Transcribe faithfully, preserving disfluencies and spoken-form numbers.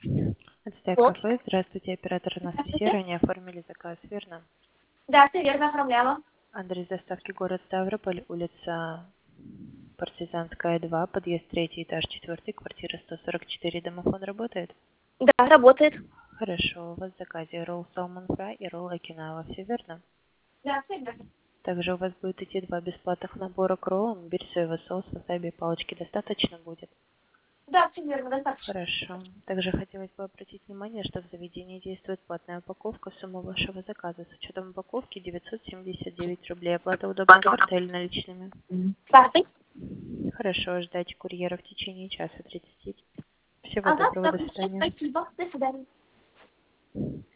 Отстаёк Вот. кафе. Здравствуйте, оператор Анастасия. Здравствуйте. Ранее оформили заказ, верно? Да, все верно оформляла. Адрес доставки город Ставрополь, улица Партизанская, два, подъезд третий, этаж четвертый, квартира сто сорок четыре. Домофон работает? Да, работает. Хорошо. У вас в заказе ролл салмон фрай и ролл окинава. Все верно? Да, все верно. Также у вас будет идти два бесплатных набора к роллам. Имбирь, соевый соус, васаби, палочки достаточно будет? Да, все верно, достаточно. Хорошо. Также хотелось бы обратить внимание, что в заведении действует платная упаковка. Сумма вашего заказа с учетом упаковки девятьсот семьдесят девять рублей. Оплата удобная картой или наличными? Картой? Хорошо. Ждайте курьера в течение часа тридцати. Всего Ага, доброго. До отлично, свидания. спасибо. До свидания.